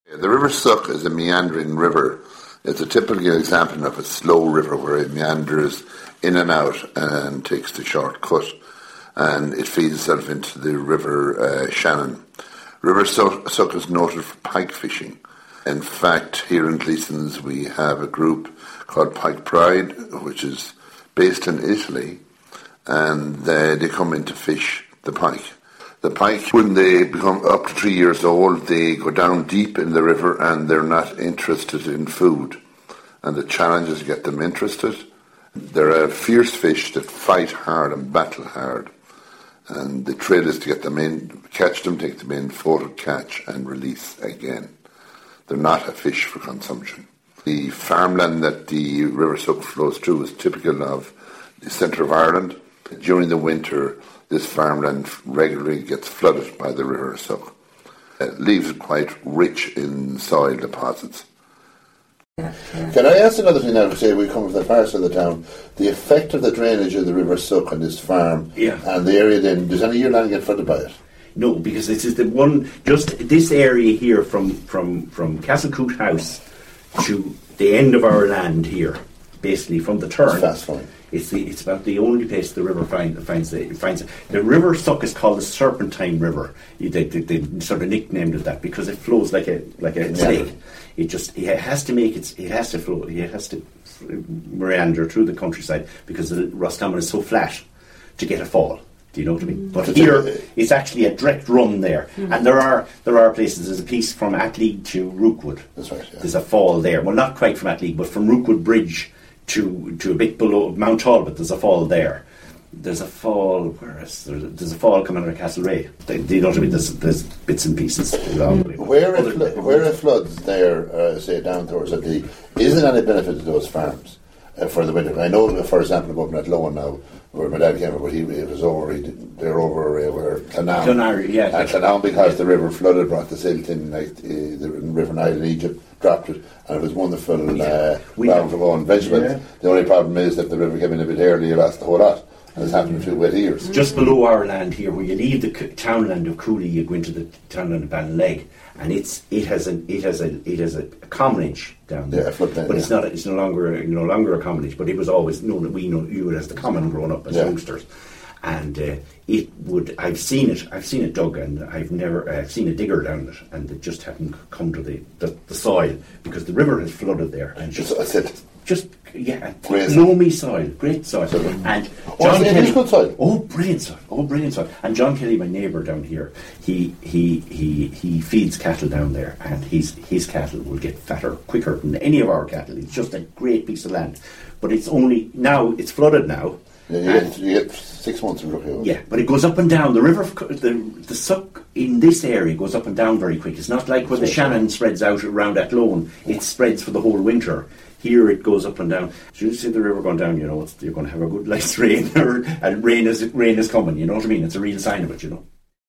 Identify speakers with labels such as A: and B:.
A: The River Suck is a meandering river. It's a typical example of a slow river where it meanders in and out and takes the shortcut, and it feeds itself into the River Shannon. River Suck is noted for pike fishing. In fact, here in Gleeson's we have a group called Pike Pride, which is based in Italy, and they come in to fish the pike. The pike, when they become up to 3 years old, they go down deep in the river and they're not interested in food. And the challenge is to get them interested. They're a fierce fish that fight hard and battle hard. And the thrill is to get them in, catch them, take them in, photo catch and release again. They're not a fish for consumption. The farmland that the River Suck flows through is typical of the centre of Ireland. During the winter, this farmland regularly gets flooded by the River Suck. It leaves it quite rich in soil deposits.
B: Can I ask another thing now? Say we come from the far side of the town. The effect of the drainage of the River Suck on this farm and the area then, does any of your land get flooded by it?
C: No, because this is the one, just this area here from Castlecoot House to the end of our land here, basically from the turn.
B: It's fast flowing.
C: It's about the only place the river finds the River Suck is called the Serpentine River. They sort of nicknamed it that because it flows like a snake. It has to flow. It has to meander through the countryside because the Roscommon is so flat to get a fall. Do you know what I mean? But here it's actually a direct run there, and there are places. There's a piece from Atleague to Rookwood.
B: That's right. Yeah.
C: There's a fall there. Well, not quite from Atleague, but from Rookwood Bridge to a bit below Mount Talbot, there's a fall there. There's a fall, there's a fall coming out of Castlereagh. You know what I mean? There's bits and pieces.
B: Where it floods there, say down towards Atleague, is there any benefit to those farms for the winter? I know, for example, up in Athlone now, where my dad came from, but they're over where Clonarry.
C: Yeah.
B: And Clonarry, because the river flooded, brought the silt in, like the River Nile in Egypt, dropped it, and it was wonderful ground for growing vegetables. Yeah. The only problem is that the river came in a bit early, you lost the whole lot. And it's happened in 2 wet years.
C: Just below our land here, where you leave the townland of Cooley, you go into the townland of Ballinleg, and it has a commonage down there. But it's no longer a commonage. But it was always known that we knew it as the common growing up as youngsters. And I've seen it dug, and I've seen a digger down it, and it just hadn't come to the soil because the river has flooded there. And loamy soil, great soil. And John Kelly,
B: good soil.
C: Brilliant soil. And John Kelly, my neighbour down here, he feeds cattle down there, and his cattle will get fatter quicker than any of our cattle. It's just a great piece of land, but it's flooded now.
B: Yeah, you get 6 months of rookie.
C: Yeah, but it goes up and down. The river, the Suck in this area goes up and down very quick. It's not like where the Shannon spreads out around Athlone. It spreads for the whole winter. Here it goes up and down. As you see the river going down, you're going to have a good nice rain, and rain is coming. You know what I mean? It's a real sign of it,